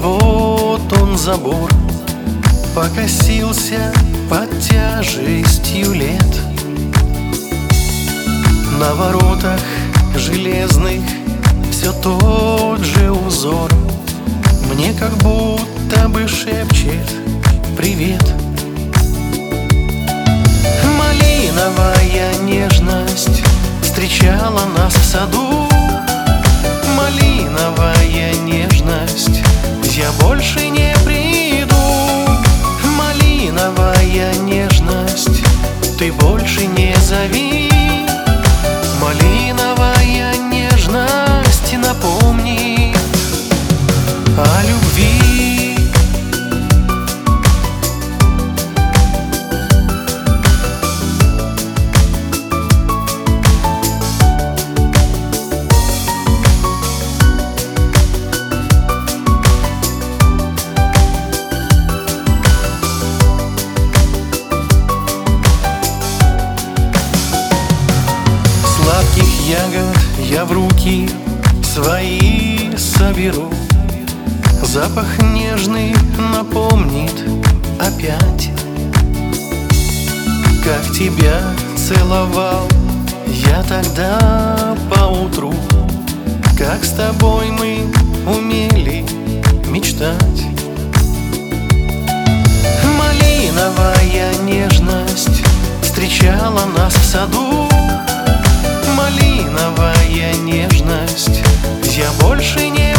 вот он забор покосился под тяжестью лет. На воротах железных все тот же узор, мне как будто бы шепчет привет. Малиновая нежность встречала нас в саду. Малиновая нежность, я больше не приду. Малиновая нежность, ты больше не зови. Малиновая нежность, напомни о любви. Сладких ягод я в руки свои соберу. Запах нежный напомнит опять, как тебя целовал я тогда поутру, как с тобой мы умели мечтать. Малиновая нежность встречала нас в саду. Малиновая нежность, я больше не